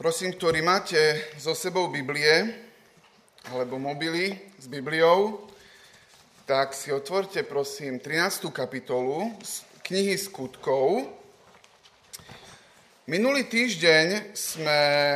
Prosím, ktorí máte so sebou Biblie, alebo mobily s Bibliou, tak si otvorte, prosím, 13. kapitolu z knihy Skutkov. Minulý týždeň sme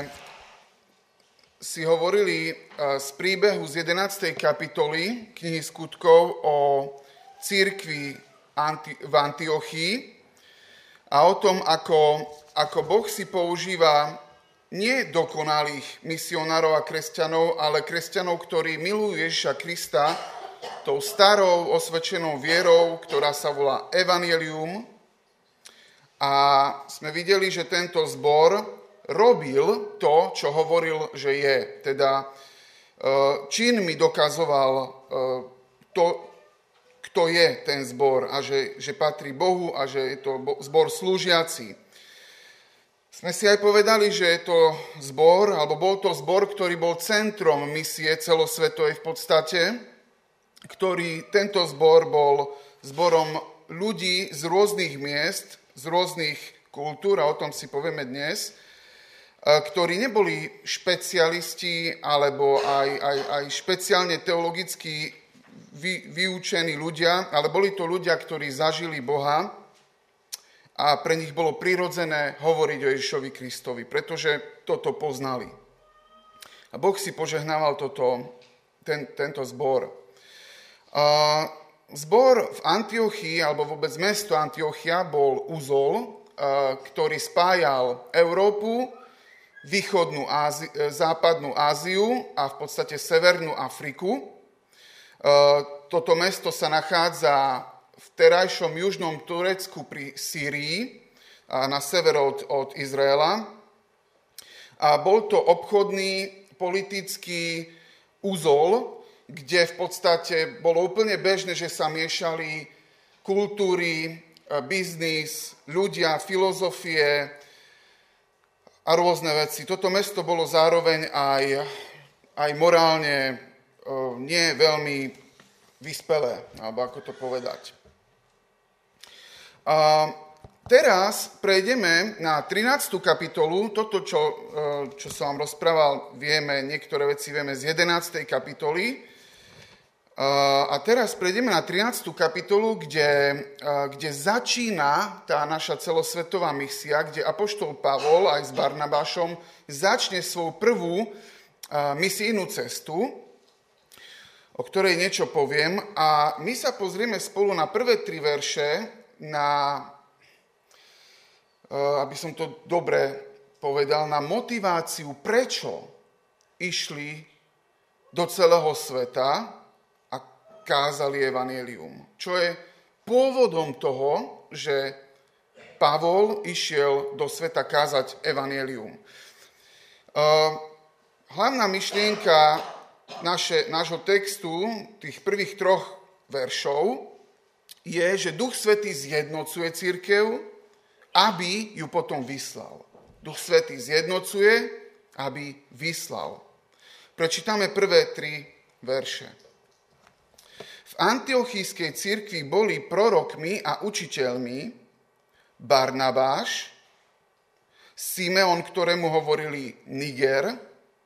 si hovorili z príbehu z 11. kapitoly knihy Skutkov o cirkvi v Antiochii a o tom, ako Boh si používa nie dokonalých misionárov a kresťanov, ale kresťanov, ktorí milujú Ježiša Krista tou starou osvedčenou vierou, ktorá sa volá Evangelium. A sme videli, že tento zbor robil to, čo hovoril, že je. Teda činmi dokazoval to, kto je ten zbor a že patrí Bohu a že je to zbor slúžiaci. Sme si aj povedali, že je to zbor, alebo bol to zbor, ktorý bol centrom misie celosvetovej v podstate, tento zbor bol zborom ľudí z rôznych miest, z rôznych kultúr, a o tom si povieme dnes, ktorí neboli špecialisti, alebo aj špeciálne teologicky vyučení ľudia, ale boli to ľudia, ktorí zažili Boha, a pre nich bolo prirodzené hovoriť o Ježišovi Kristovi, pretože toto poznali. A Boh si požehnával tento zbor. Zbor v Antiochii, alebo vôbec mesto Antiochia, bol uzol, ktorý spájal Európu, západnú Áziu a v podstate severnú Afriku. Toto mesto sa nachádza v terajšom južnom Turecku pri Sýrii, na sever od Izraela. A bol to obchodný, politický úzol, kde v podstate bolo úplne bežné, že sa miešali kultúry, biznis, ľudia, filozofie a rôzne veci. Toto mesto bolo zároveň aj morálne nie veľmi vyspelé, alebo ako to povedať. A teraz prejdeme na 13. kapitolu. Toto, čo som vám rozprával, niektoré veci vieme z 11. kapitoly. A teraz prejdeme na 13. kapitolu, kde začína tá naša celosvetová misia, kde apoštol Pavol aj s Barnabášom začne svoju prvú misijnú cestu, o ktorej niečo poviem. A my sa pozrieme spolu na prvé 3 verše, aby som to dobre povedal, na motiváciu, prečo išli do celého sveta a kázali evanjelium. Čo je pôvodom toho, že Pavol išiel do sveta kázať evanjelium. Hlavná myšlienka nášho textu, tých prvých 3 veršov, je, že Duch Svätý zjednocuje cirkev, aby ju potom vyslal. Duch Svätý zjednocuje, aby vyslal. Prečítame prvé 3 verše. V antiochijskej cirkvi boli prorokmi a učiteľmi Barnabáš, Simeon, ktorému hovorili Niger,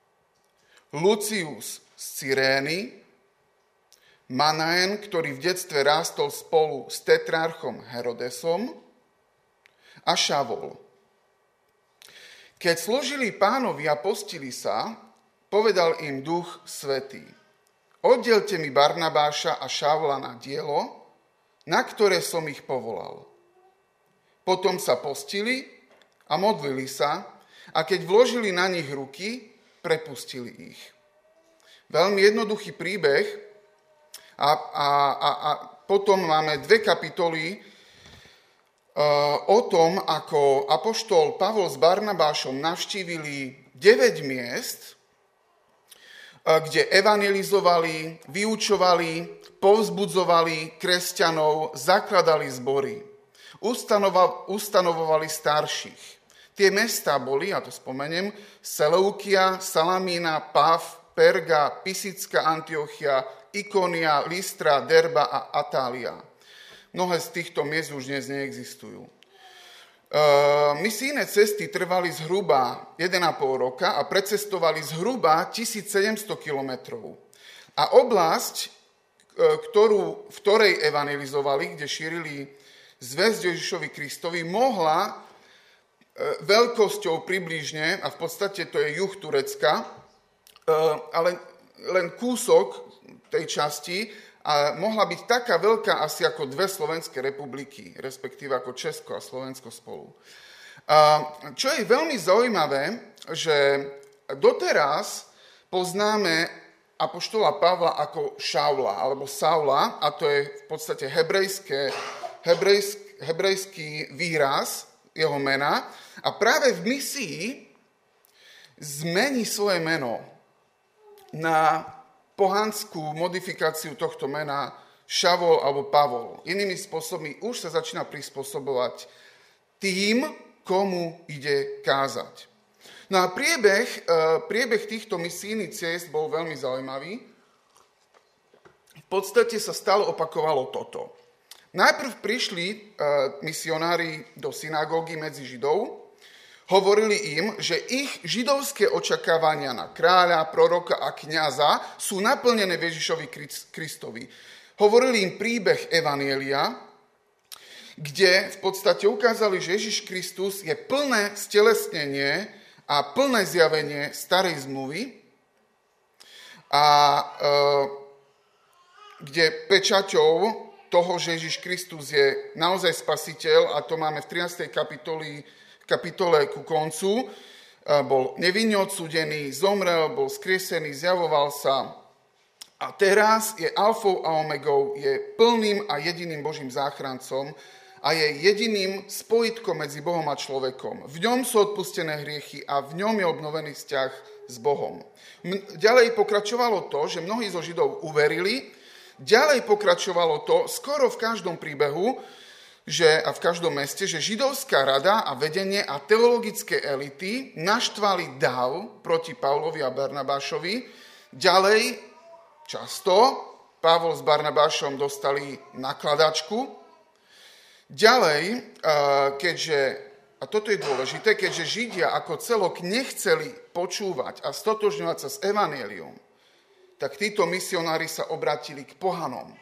Lucius z Cyrény, Manaen, ktorý v detstve rástol spolu s tetrarchom Herodesom, a Šavol. Keď slúžili Pánovi a postili sa, povedal im Duch Svätý: Oddelte mi Barnabáša a Šavla na dielo, na ktoré som ich povolal. Potom sa postili a modlili sa, a keď vložili na nich ruky, prepustili ich. Veľmi jednoduchý príbeh. A potom máme 2 kapitoly o tom, ako apoštol Pavol s Barnabášom navštívili 9 miest, kde evangelizovali, vyučovali, povzbudzovali kresťanov, zakladali zbory, ustanovovali starších. Tie mestá boli, ja to spomeniem, Seleukia, Salamína, Pav, Perga, Pisická Antiochia, Ikonia, Lystra, Derba a Atália. Mnohé z týchto miest už dnes neexistujú. Misijné cesty trvali zhruba 1,5 roka a precestovali zhruba 1700 kilometrov. A oblasť, v ktorej evangelizovali, kde šírili zvesť Ježišovi Kristovi, mohla veľkosťou približne, a v podstate to je juh Turecka, ale len kúsok tej časti, a mohla byť taká veľká asi ako 2 slovenské republiky, respektíve ako Česko a Slovensko spolu. Čo je veľmi zaujímavé, že doteraz poznáme apoštola Pavla ako Šaula, alebo Saula, a to je v podstate hebrejský výraz jeho mena. A práve v misii zmení svoje meno na pohanskú modifikáciu tohto mena Šavol alebo Pavol. Inými spôsobmi už sa začína prispôsobovať tým, komu ide kázať. No a priebeh týchto misijných ciest bol veľmi zaujímavý. V podstate sa stále opakovalo toto. Najprv prišli misionári do synagógy medzi Židov, hovorili im, že ich židovské očakávania na kráľa, proroka a kňaza sú naplnené v Ježišovi Kristovi. Hovorili im príbeh Evanjelia, kde v podstate ukázali, že Ježiš Kristus je plné stelesnenie a plné zjavenie starej zmluvy, a kde pečaťou toho, že Ježiš Kristus je naozaj spasiteľ, a to máme v 13. kapitole ku koncu, bol nevinne odsúdený, zomrel, bol skriesený, zjavoval sa a teraz je alfou a omegou, je plným a jediným Božím záchrancom a je jediným spojitkom medzi Bohom a človekom. V ňom sú odpustené hriechy a v ňom je obnovený vzťah s Bohom. Ďalej pokračovalo to, že mnohí zo Židov uverili, ďalej pokračovalo to skoro v každom príbehu, a v každom meste, že židovská rada a vedenie a teologické elity naštvali dav proti Pavlovi a Barnabášovi. Ďalej, často, Pavol s Barnabášom dostali nakladačku. Ďalej, keďže, a toto je dôležité, keďže Židia ako celok nechceli počúvať a stotožňovať sa s evanjeliom, tak títo misionári sa obrátili k pohanom,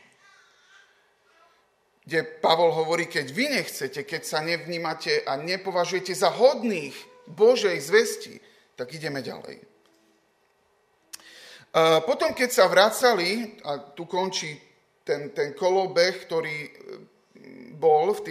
kde Pavol hovorí, keď vy nechcete, keď sa nevnímate a nepovažujete za hodných Božej zvesti, tak ideme ďalej. Potom, keď sa vracali, a tu končí ten kolobeh, ktorý bol v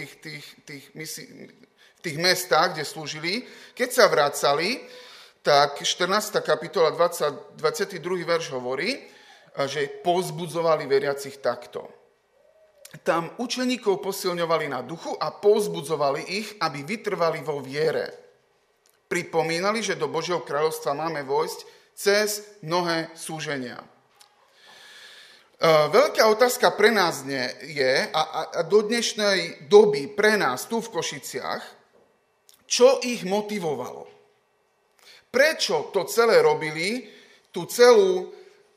tých mestách, kde slúžili, keď sa vracali, tak 14. kapitola 22. verš hovorí, že povzbudzovali veriacich takto. Tam učeníkov posilňovali na duchu a povzbudzovali ich, aby vytrvali vo viere. Pripomínali, že do Božieho kráľovstva máme vojsť cez mnohé súženia. Veľká otázka pre nás je, a do dnešnej doby pre nás tu v Košiciach, čo ich motivovalo. Prečo to celé robili, tú celú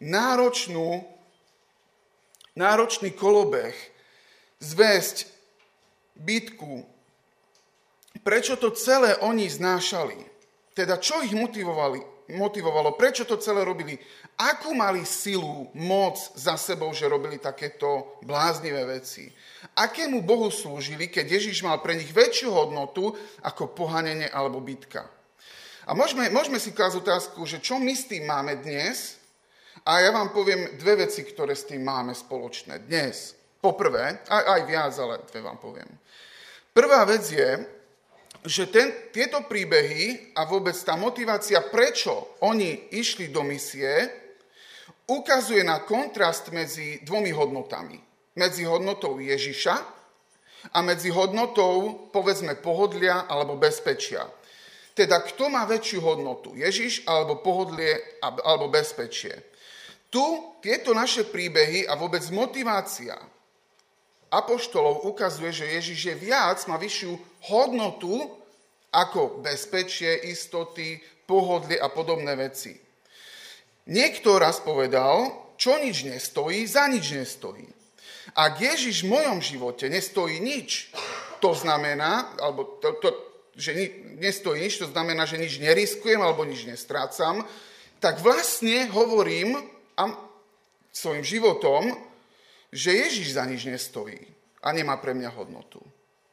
náročný kolobeh, zvesť, bitku. Prečo to celé oni znášali? Teda, čo ich motivovalo? Prečo to celé robili? Akú mali silu, moc za sebou, že robili takéto bláznivé veci? Akému Bohu slúžili, keď Ježiš mal pre nich väčšiu hodnotu ako pohanenie alebo bitka? A môžeme si klásť otázku, že čo my s tým máme dnes? A ja vám poviem dve veci, ktoré s tým máme spoločné dnes. Poprvé, aj viac, ale dve vám poviem. Prvá vec je, že tieto príbehy a vôbec tá motivácia, prečo oni išli do misie, ukazuje na kontrast medzi dvomi hodnotami. Medzi hodnotou Ježiša a medzi hodnotou, povedzme, pohodlia alebo bezpečia. Teda, kto má väčšiu hodnotu? Ježiš alebo pohodlie alebo bezpečie? Tieto naše príbehy a vôbec motivácia apoštolov ukazuje, že Ježiš je má vyššiu hodnotu ako bezpečie, istoty, pohodlie a podobné veci. Niekto raz povedal, čo nič nestojí, za nič nestojí. Ak Ježiš v mojom živote nestojí nič, to znamená, alebo že nestojí nič, to znamená, že nič neriskujem alebo nič nestrácam, tak vlastne hovorím svojim životom, že Ježiš za nič nestojí a nemá pre mňa hodnotu.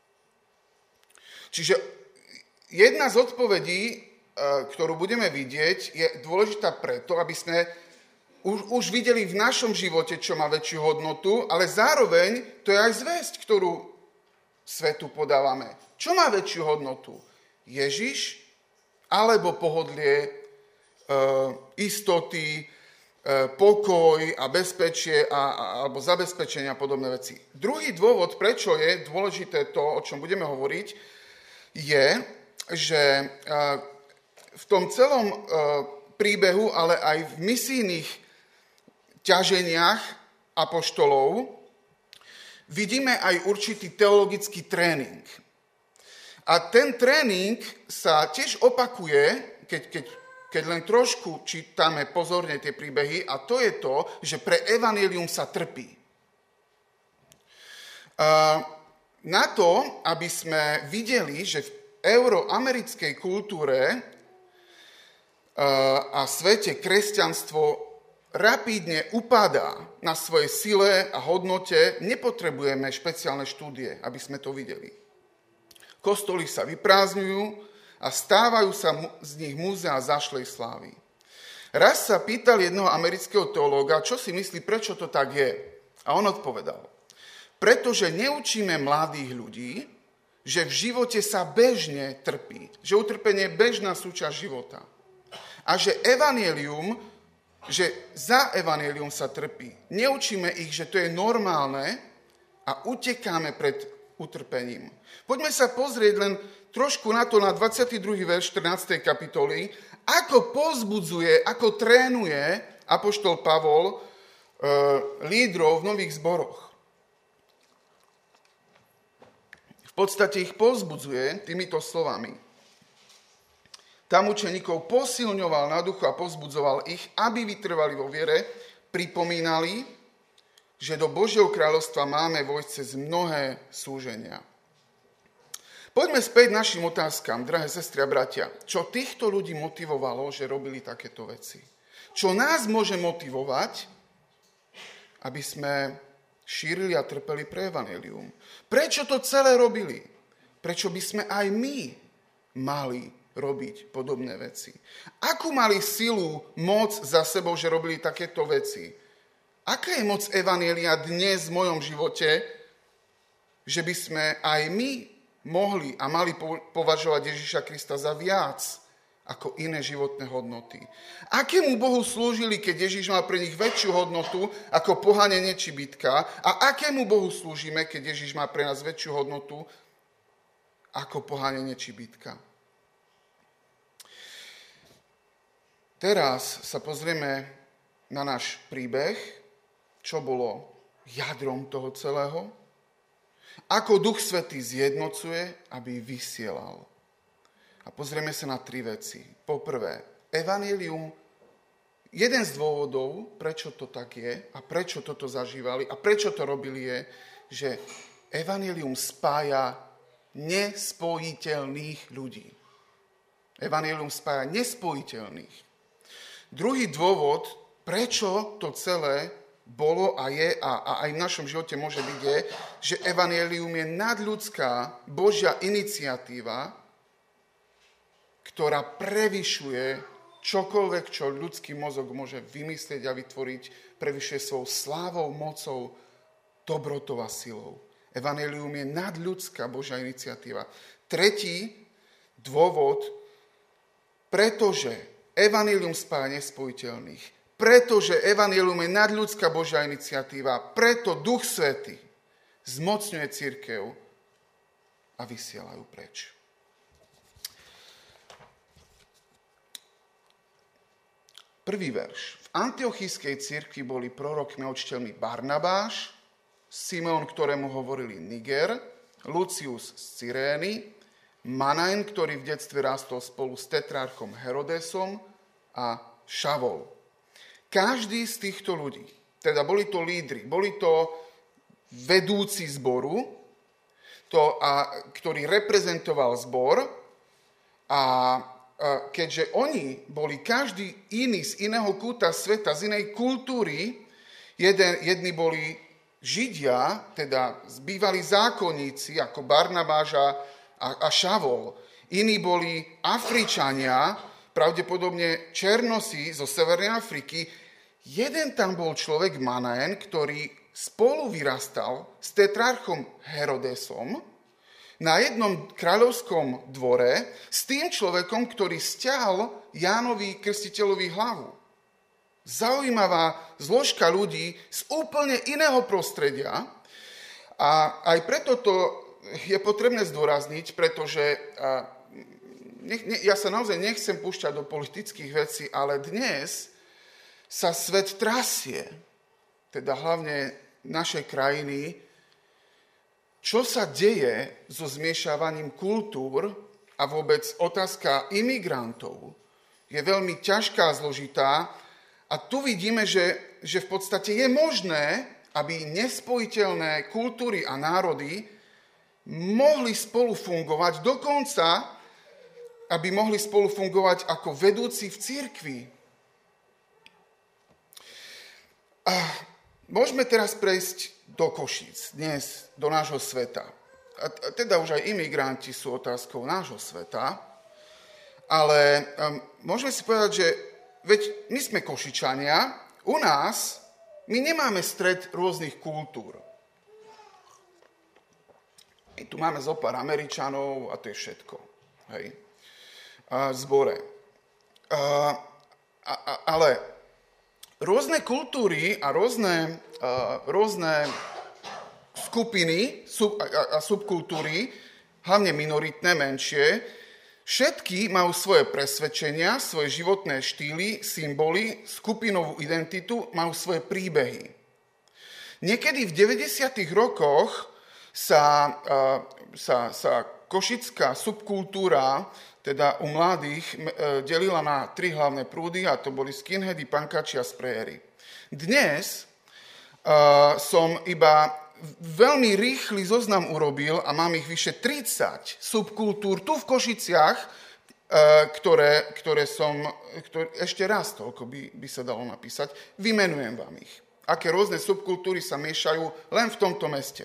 Čiže jedna z odpovedí, ktorú budeme vidieť, je dôležitá preto, aby sme už videli v našom živote, čo má väčšiu hodnotu, ale zároveň to je aj zvesť, ktorú svetu podávame. Čo má väčšiu hodnotu? Ježiš alebo pohodlie, istoty, pokoj a bezpečie alebo zabezpečenia a podobné veci. Druhý dôvod, prečo je dôležité to, o čom budeme hovoriť, je, že v tom celom príbehu, ale aj v misijných ťaženiach apoštolov vidíme aj určitý teologický tréning. A ten tréning sa tiež opakuje, keď len trošku čítame pozorne tie príbehy, a to je to, že pre evanjelium sa trpí. Na to, aby sme videli, že v euroamerickej kultúre a svete kresťanstvo rapídne upadá na svojej sile a hodnote, nepotrebujeme špeciálne štúdie, aby sme to videli. Kostoly sa vyprázdňujú a stávajú sa z nich múzea zašlej slávy. Raz sa pýtal jedného amerického teológa, čo si myslí, prečo to tak je. A on odpovedal, pretože neučíme mladých ľudí, že v živote sa bežne trpí, že utrpenie je bežná súčasť života. A že za evanjelium sa trpí. Neučíme ich, že to je normálne a utekáme pred utrpením. Poďme sa pozrieť len trošku na to, na 22. verš 14. kapitoly, ako povzbudzuje, ako trénuje apoštol Pavol lídrov v nových zboroch. V podstate ich povzbudzuje týmito slovami. Tam učeníkov posilňoval na duchu a povzbudzoval ich, aby vytrvali vo viere, pripomínali, že do Božieho kráľovstva máme vojsť cez mnohé súženia. Poďme späť našim otázkam, drahé sestry a bratia. Čo týchto ľudí motivovalo, že robili takéto veci? Čo nás môže motivovať, aby sme šírili a trpeli pre evanjelium? Prečo to celé robili? Prečo by sme aj my mali robiť podobné veci? Akú mali silu, moc za sebou, že robili takéto veci? Aká je moc evanjelia dnes v mojom živote, že by sme aj my mohli a mali považovať Ježiša Krista za viac ako iné životné hodnoty? Akému Bohu slúžili, keď Ježiš mal pre nich väčšiu hodnotu ako pohanenie či bitka? A akému Bohu slúžime, keď Ježiš má pre nás väčšiu hodnotu ako pohanenie či bitka? Teraz sa pozrieme na náš príbeh, čo bolo jadrom toho celého. Ako Duch Svätý zjednocuje, aby vysielal. A pozrieme sa na 3 veci. Poprvé, evanjelium, jeden z dôvodov, prečo to tak je a prečo toto zažívali a prečo to robili, je, že evanjelium spája nespojiteľných ľudí. Evanjelium spája nespojiteľných. Druhý dôvod, prečo to celé bolo a je a aj v našom živote môže byť, je, že evanjelium je nadľudská Božia iniciatíva, ktorá prevyšuje čokoľvek, čo ľudský mozog môže vymyslieť a vytvoriť, prevyšuje svojou slávou, mocou, dobrotou a silou. Evanjelium je nadľudská Božia iniciatíva. Tretí dôvod, pretože evanjelium spája nespojiteľných. Pretože evanjelium je nadľudská Božia iniciatíva, preto Duch Svätý zmocňuje cirkev a vysielajú preč. Prvý verš. V antiochijskej cirkvi boli prorokmi a učiteľmi Barnabáš, Simeon, ktorému hovorili Niger, Lucius z Cyrény, Manaen, ktorý v detstve rástol spolu s tetrárchom Herodesom a Šavol. Každý z týchto ľudí, teda boli to lídri, boli to vedúci zboru, ktorý reprezentoval zbor, A keďže oni boli každý iný z iného kúta sveta, z inej kultúry, jedni boli Židia, teda bývalí zákonníci, ako Barnabáš a Šavol. Iní boli Afričania, pravdepodobne Černosi zo Severnej Afriky. Jeden tam bol človek Manaen, ktorý spolu vyrastal s tetrarchom Herodesom na jednom kráľovskom dvore s tým človekom, ktorý stiahol Jánovi Krstiteľovi hlavu. Zaujímavá zložka ľudí z úplne iného prostredia a aj preto to je potrebné zdôrazniť, pretože ja sa naozaj nechcem púšťať do politických vecí, ale dnes sa svet trasie, teda hlavne našej krajiny, čo sa deje so zmiešavaním kultúr a vôbec otázka imigrantov je veľmi ťažká, zložitá a tu vidíme, že v podstate je možné, aby nespojiteľné kultúry a národy mohli spolu fungovať, dokonca aby mohli spolu fungovať ako vedúci v cirkvi. A môžeme teraz prejsť do Košíc, dnes do nášho sveta. A teda už aj imigranti sú otázkou nášho sveta, ale môžeme si povedať, že veď my sme Košičania, u nás my nemáme stred rôznych kultúr. My tu máme zopár Američanov a to je všetko. Hej. A zbore. Ale rôzne kultúry a rôzne skupiny a subkultúry, hlavne minoritné, menšie, všetky majú svoje presvedčenia, svoje životné štýly, symboly, skupinovú identitu, majú svoje príbehy. Niekedy v 90. rokoch sa košická subkultúra, teda u mladých, delila na 3 hlavné prúdy a to boli skinheady, punkači a sprejery. Dnes som iba veľmi rýchly zoznam urobil a mám ich vyše 30 subkultúr tu v Košiciach, ktoré ešte raz toľko by sa dalo napísať. Vymenujem vám ich. Aké rôzne subkultúry sa miešajú len v tomto meste.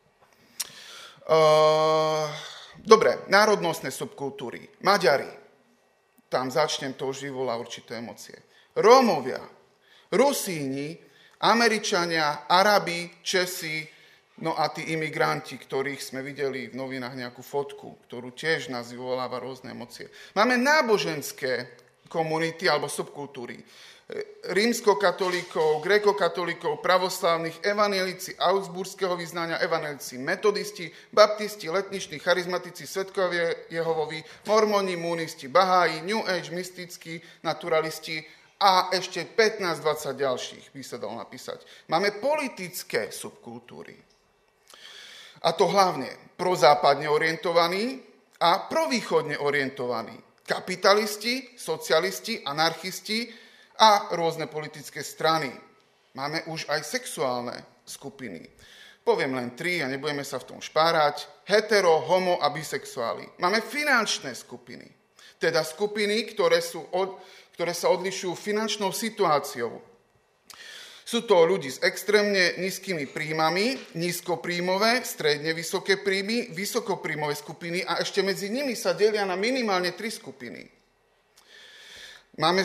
Dobre, národnostné subkultúry. Maďari. Tam začnem, to už vyvolá určité emócie. Rómovia, Rusíni, Američania, Arabi, Česi, no a tí imigranti, ktorých sme videli v novinách nejakú fotku, ktorú tiež nás vyvoláva rôzne emócie. Máme náboženské komunity alebo subkultúry. Rímskokatolíkov, grékokatolíkov, pravoslávnych, evanjelici augsburského vyznania, evanjelici metodisti, baptisti, letniční, charizmatici, svedkovia Jehovovi, mormoni, munisti, baháji, New Age, mystickí, naturalisti a ešte 15-20 ďalších by sa dalo napísať. Máme politické subkultúry. A to hlavne prozápadne orientovaní a provýchodne orientovaní. Kapitalisti, socialisti, anarchisti, a rôzne politické strany. Máme už aj sexuálne skupiny. Poviem len 3 a nebudeme sa v tom špárať. Hetero, homo a bisexuáli. Máme finančné skupiny. Teda skupiny, ktoré sa odlišujú finančnou situáciou. Sú to ľudí s extrémne nízkymi príjmami, nízkopríjmové, stredne vysoké príjmy, vysokopríjmové skupiny a ešte medzi nimi sa delia na minimálne 3 skupiny. Máme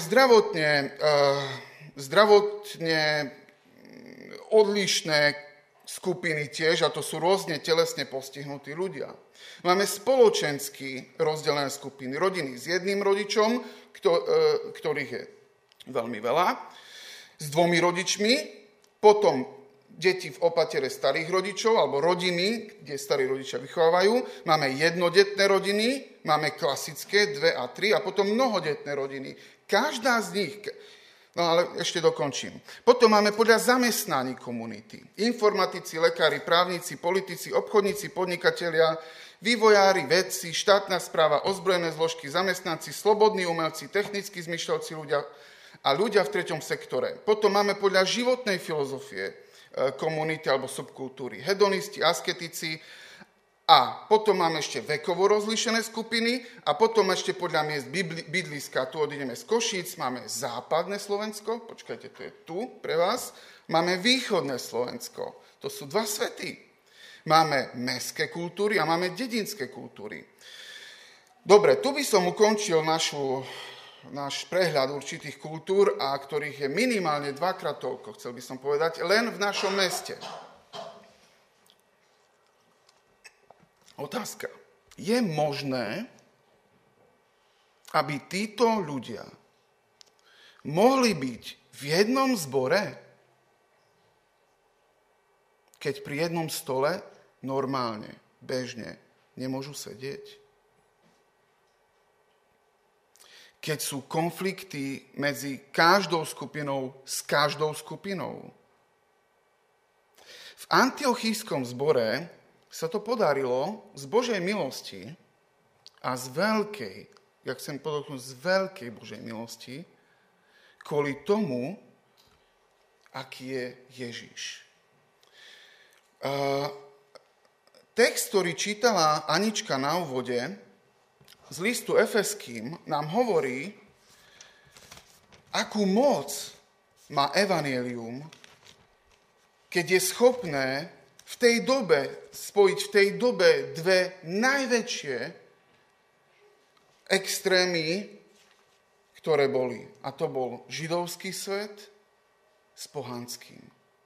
zdravotne odlišné skupiny tiež, a to sú rôzne telesne postihnutí ľudia. Máme spoločensky rozdelené skupiny. Rodiny s jedným rodičom, ktorých je veľmi veľa, s 2 rodičmi, potom deti v opatere starých rodičov, alebo rodiny, kde starí rodičia vychovávajú. Máme jednodetné rodiny, máme klasické 2 a 3 a potom mnohodetné rodiny. Každá z nich, no ale ešte dokončím. Potom máme podľa zamestnaní komunity. Informatici, lekári, právnici, politici, obchodníci, podnikatelia, vývojári, vedci, štátna správa, ozbrojené zložky, zamestnanci, slobodní umelci, technicky zmyšľajúci ľudia a ľudia v 3. sektore. Potom máme podľa životnej filozofie komunity alebo subkultúry. Hedonisti, asketici A potom máme ešte vekovo rozlíšené skupiny a potom ešte podľa miest bydliska. Tu odídeme z Košíc, máme západné Slovensko, počkajte, to je tu pre vás. Máme východné Slovensko, to sú dva svety. Máme mestské kultúry a máme dedinské kultúry. Dobre, tu by som ukončil náš prehľad určitých kultúr, a ktorých je minimálne dvakrát toľko, chcel by som povedať, len v našom meste. Otázka. Je možné, aby títo ľudia mohli byť v jednom zbore, keď pri jednom stole normálne, bežne nemôžu sedieť? Keď sú konflikty medzi každou skupinou s každou skupinou. V antiochijskom zbore sa to podarilo z Božej milosti a z veľkej, ja chcem podotknúť, z veľkej Božej milosti, kvôli tomu, aký je Ježiš. Text, ktorý čítala Anička na úvode z listu Efeským, nám hovorí, akú moc má evanjelium, keď je schopné v tej dobe spojiť dve najväčšie extrémy, ktoré boli. A to bol židovský svet s pohanským.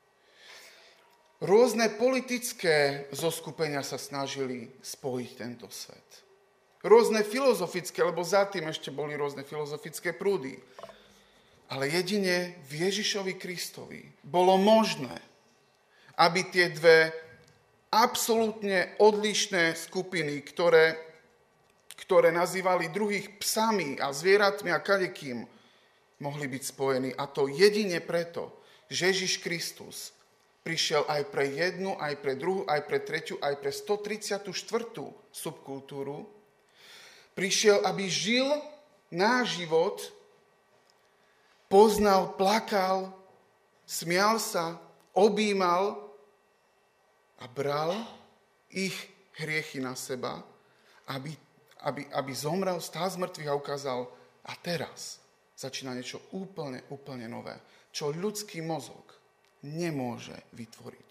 Rôzne politické zoskupenia sa snažili spojiť tento svet. Rôzne filozofické, lebo za tým ešte boli rôzne filozofické prúdy. Ale jedine v Ježišovi Kristovi bolo možné, aby tie dve absolútne odlišné skupiny, ktoré nazývali druhých psami a zvieratmi a kadekým, mohli byť spojení. A to jedine preto, že Ježiš Kristus prišiel aj pre jednu, aj pre druhú, aj pre tretiu, aj pre 134. subkultúru. Prišiel, aby žil náš život, poznal, plakal, smial sa, objímal a bral ich hriechy na seba, aby zomrel, stál z mŕtvych a ukázal, a teraz začína niečo úplne nové, čo ľudský mozog nemôže vytvoriť.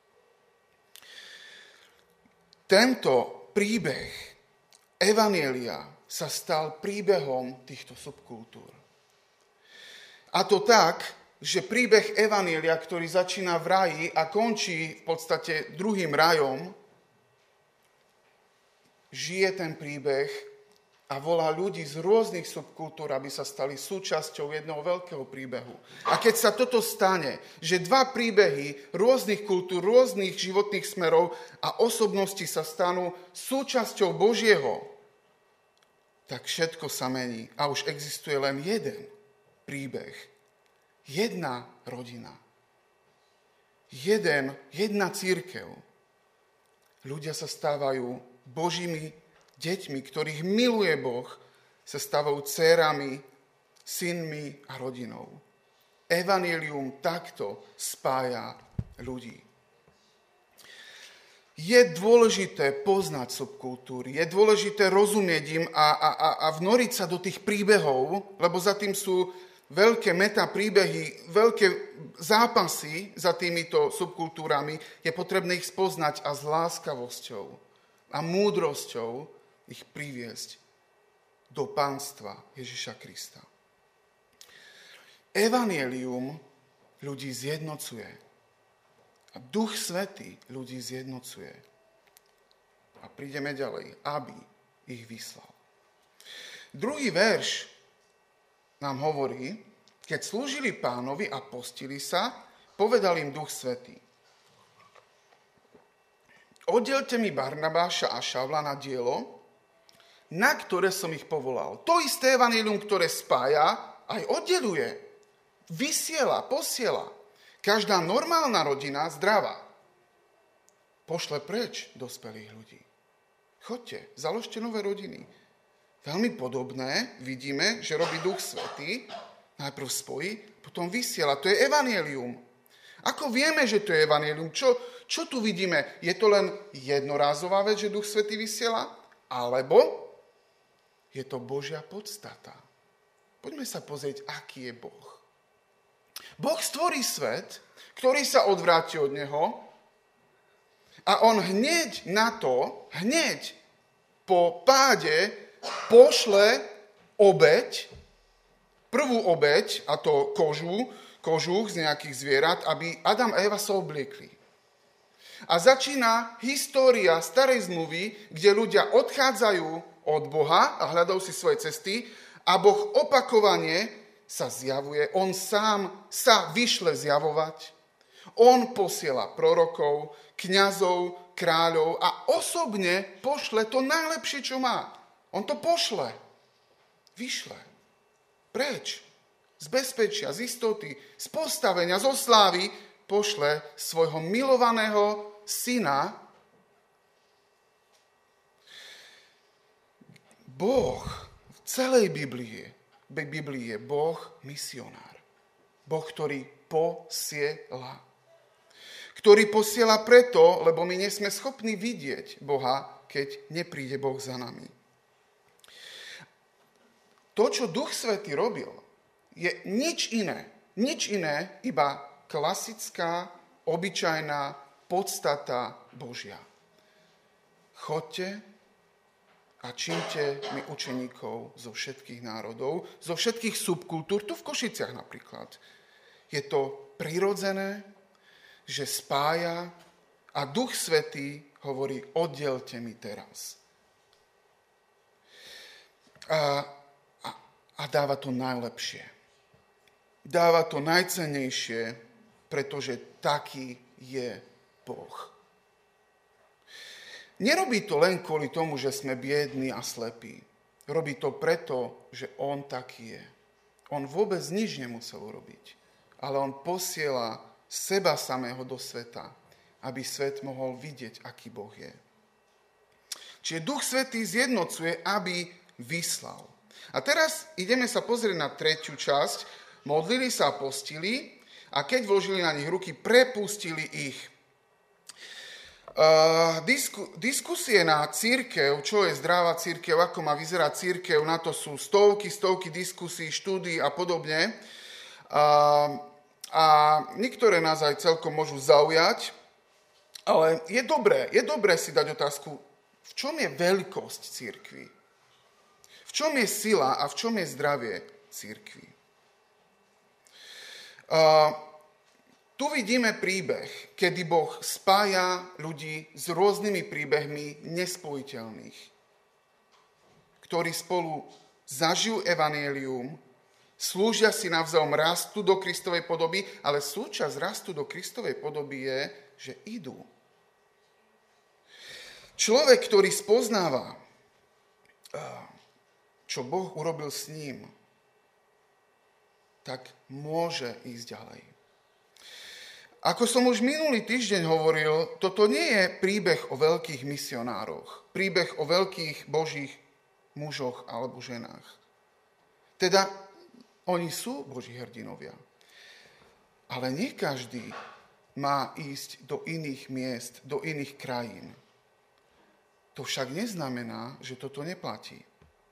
Tento príbeh evanjelia sa stal príbehom týchto subkultúr. A to tak, že príbeh evanjelia, ktorý začína v raji a končí v podstate druhým rajom, žije ten príbeh a volá ľudí z rôznych subkultúr, aby sa stali súčasťou jedného veľkého príbehu. A keď sa toto stane, že dva príbehy rôznych kultúr, rôznych životných smerov a osobností sa stanú súčasťou Božieho, tak všetko sa mení a už existuje len jeden príbeh. Jedna rodina. Jedna cirkev. Ľudia sa stávajú Božími deťmi, ktorých miluje Boh, sa stávajú dcérami, synmi a rodinou. Evanjelium takto spája ľudí. Je dôležité poznať subkultúry, je dôležité rozumieť im a vnoriť sa do tých príbehov, lebo za tým sú veľké metapríbehy, veľké zápasy za týmito subkultúrami, je potrebné ich spoznať a s láskavosťou a múdrosťou ich priviesť do pánstva Ježiša Krista. Evanjelium ľudí zjednocuje. A Duch Svätý ľudí zjednocuje. A prídeme ďalej, aby ich vyslal. Druhý verš nám hovorí, keď slúžili Pánovi a postili sa, povedal im Duch Svätý: Oddelte mi Barnabáša a Šavla na dielo, na ktoré som ich povolal. To isté evanjelium, ktoré spája, aj oddeluje, vysiela, posiela. Každá normálna rodina zdravá pošle preč dospelých ľudí. Choďte, založte nové rodiny. Veľmi podobné vidíme, že robí Duch Svätý, najprv spojí, potom vysiela. To je evanjelium. Ako vieme, že to je evanjelium? Čo tu vidíme? Je to len jednorázová vec, že Duch Svätý vysiela? Alebo je to Božia podstata? Poďme sa pozrieť, aký je Boh. Boh stvorí svet, ktorý sa odvráti od neho a on hneď na to, hneď po páde pošle obeť, prvú obeť, a to kožuch z nejakých zvierat, aby Adam a Eva sa obliekli. A začína história starej zmluvy, kde ľudia odchádzajú od Boha a hľadajú si svoje cesty a Boh opakovane sa zjavuje. On sám sa vyšle zjavovať. On posiela prorokov, kňazov, kráľov a osobne pošle to najlepšie, čo má. On to pošle. Vyšle. Preč. Z bezpečia, z istoty, z postavenia, zo slávy pošle svojho milovaného syna. Boh v celej Biblii je Boh misionár. Boh, ktorý posiela. Ktorý posiela preto, lebo my nie sme schopní vidieť Boha, keď nepríde Boh za nami. To, čo Duch Svätý robil, je nič iné, iba klasická, obyčajná podstata Božia. Choďte a čínte mi učeníkov zo všetkých národov, zo všetkých subkultúr, tu v Košiciach napríklad. Je to prirodzené, že spája a Duch Svätý hovorí, oddielte mi teraz. A dáva to najlepšie. Dáva to najcennejšie, pretože taký je Boh. Nerobí to len kvôli tomu, že sme biední a slepí. Robí to preto, že on taký je. On vôbec nič nemusel urobiť, ale on posiela seba samého do sveta, aby svet mohol vidieť, aký Boh je. Čiže Duch Svätý zjednocuje, aby vyslal. A teraz ideme sa pozrieť na tretiu časť. Modlili sa a postili a keď vložili na nich ruky, prepustili ich. Diskusie na cirkev, čo je zdravá cirkev, ako má vyzerať cirkev, na to sú stovky diskusí, štúdií a podobne. A niektoré nás aj celkom môžu zaujať, ale je dobré si dať otázku, v čom je veľkosť cirkvi? V čom je sila a v čom je zdravie cirkvi? Tu vidíme príbeh, kedy Boh spája ľudí s rôznymi príbehmi nespojiteľných, ktorí spolu zažijú evanjelium, slúžia si navzájom, rastu do Kristovej podoby, ale súčasť rastu do Kristovej podoby je, že idú. Človek, ktorý spoznáva, čo Boh urobil s ním, tak môže ísť ďalej. Ako som už minulý týždeň hovoril, toto nie je príbeh o veľkých misionároch, príbeh o veľkých božích mužoch alebo ženách. Teda oni sú boží hrdinovia. Ale nie každý má ísť do iných miest, do iných krajín. To však neznamená, že toto neplatí.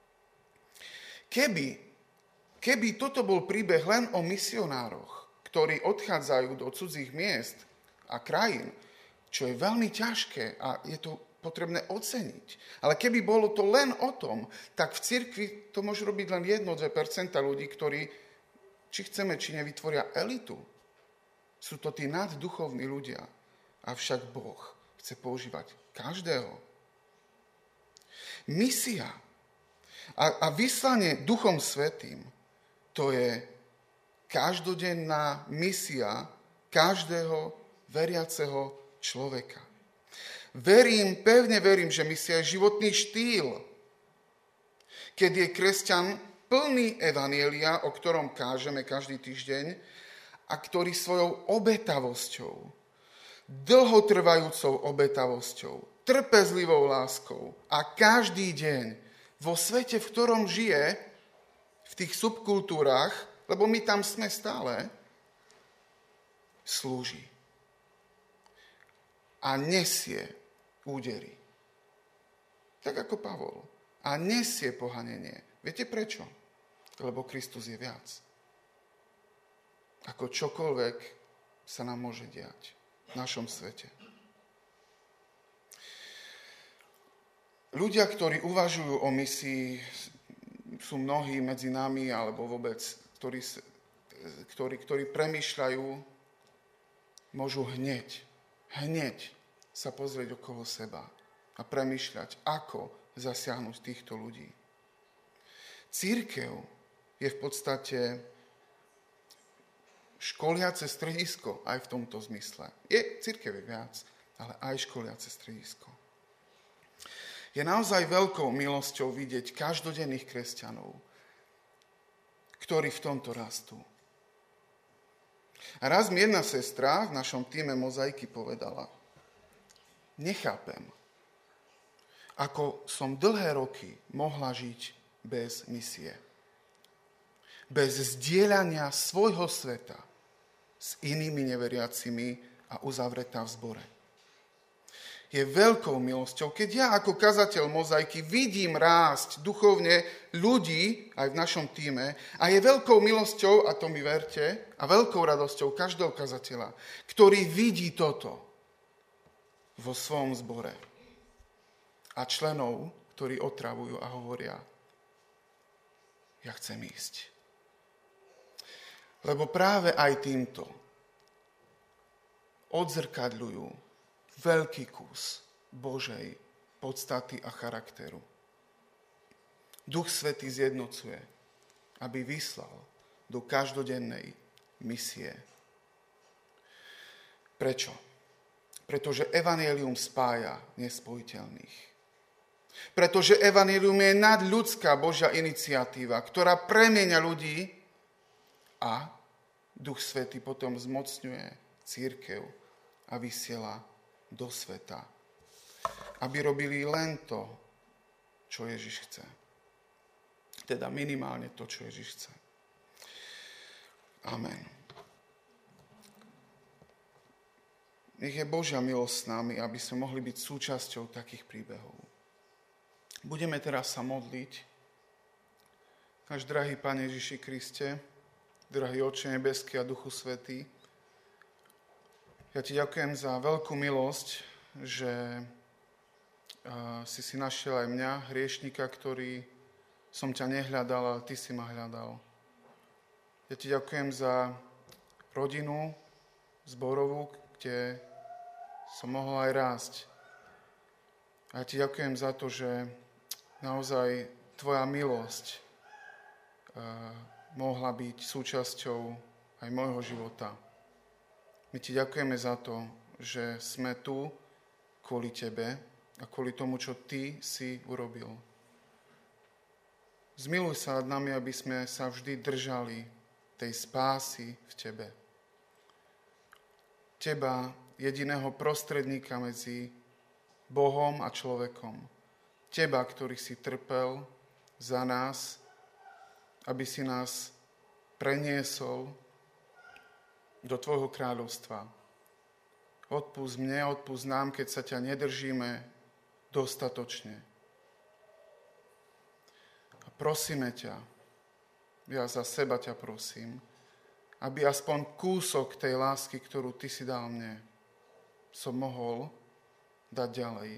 Keby toto bol príbeh len o misionároch, ktorí odchádzajú do cudzích miest a krajín, čo je veľmi ťažké a je to potrebné oceniť. Ale keby bolo to len o tom, tak v cirkvi to môže robiť len 1-2% ľudí, ktorí, či chceme, či nevytvoria elitu. Sú to tí nadduchovní ľudia. Avšak Boh chce používať každého. Misia a vyslanie Duchom Svätým, to je každodenná misia každého veriaceho človeka. Pevne verím, že misia je životný štýl, keď je kresťan plný evanjelia, o ktorom kážeme každý týždeň a ktorý svojou obetavosťou, dlhotrvajúcou obetavosťou, trpezlivou láskou a každý deň vo svete, v ktorom žije, v tých subkultúrach, lebo my tam sme stále, slúži a nesie údery. Tak ako Pavol. A nesie pohanenie. Viete prečo? Lebo Kristus je viac. Ako čokoľvek sa nám môže diať v našom svete. Ľudia, ktorí uvažujú o misii, sú mnohí medzi nami, alebo vôbec, ktorí premýšľajú, môžu hneď sa pozrieť okolo seba a premýšľať, ako zasiahnuť týchto ľudí. Cirkev je v podstate školiace stredisko aj v tomto zmysle. Cirkev je viac, ale aj školiace stredisko. Je naozaj veľkou milosťou vidieť každodenných kresťanov, ktorí v tomto rastú. A raz mi jedna sestra v našom týme Mozaiky povedala: nechápem, ako som dlhé roky mohla žiť bez misie. Bez zdieľania svojho sveta s inými neveriacimi a uzavretá v zbore. Je veľkou milosťou, keď ja ako kazateľ Mozaiky vidím rásť duchovne ľudí aj v našom týme, a je veľkou milosťou, a to mi verte, a veľkou radosťou každého kazateľa, ktorý vidí toto vo svojom zbore. A členov, ktorí otravujú a hovoria: ja chcem ísť. Lebo práve aj týmto odzrkadľujú veľký kus Božej podstaty a charakteru. Duch Svätý zjednocuje, aby vyslal do každodennej misie. Prečo? Pretože evanjelium spája nespojiteľných. Pretože evanjelium je nadľudská Božia iniciatíva, ktorá premieňa ľudí, a Duch Svätý potom zmocňuje cirkev a vysiela do sveta, aby robili len to, čo Ježiš chce. Teda minimálne to, čo Ježiš chce. Amen. Nech je Božia milosť s nami, aby sme mohli byť súčasťou takých príbehov. Budeme teraz sa modliť. Náš drahý Pane Ježiši Kriste, drahý Otče nebeský a Duchu Svätý, ja ti ďakujem za veľkú milosť, že si našiel aj mňa, hriešnika, ktorý som ťa nehľadal, ale ty si ma hľadal. Ja ti ďakujem za rodinu zborovú, kde som mohol aj rásť. A ja ti ďakujem za to, že naozaj tvoja milosť mohla byť súčasťou aj môjho života. My ti ďakujeme za to, že sme tu kvôli tebe a kvôli tomu, čo ty si urobil. Zmiluj sa nad nami, aby sme sa vždy držali tej spásy v tebe. Teba, jediného prostredníka medzi Bohom a človekom. Teba, ktorý si trpel za nás, aby si nás preniesol do tvojho kráľovstva. Odpusť mne, odpusť nám, keď sa ťa nedržíme dostatočne. A prosíme ťa, ja za seba ťa prosím, aby aspoň kúsok tej lásky, ktorú ty si dal mne, som mohol dať ďalej.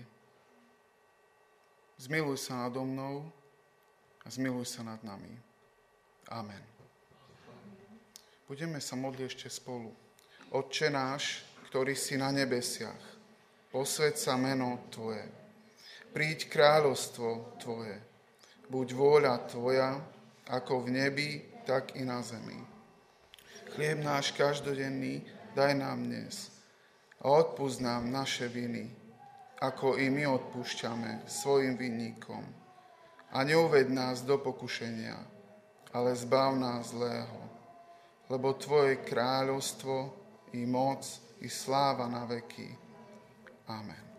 Zmiluj sa nado mnou a zmiluj sa nad nami. Amen. Budeme sa modliť ešte spolu. Otče náš, ktorý si na nebesiach, posväť sa meno Tvoje. Príď kráľovstvo Tvoje. Buď vôľa Tvoja, ako v nebi, tak i na zemi. Chlieb náš každodenný daj nám dnes a odpusť nám naše viny, ako i my odpúšťame svojim vinníkom. A neuved nás do pokušenia, ale zbav nás zlého. Lebo Tvoje kráľovstvo i moc i sláva na veky. Amen.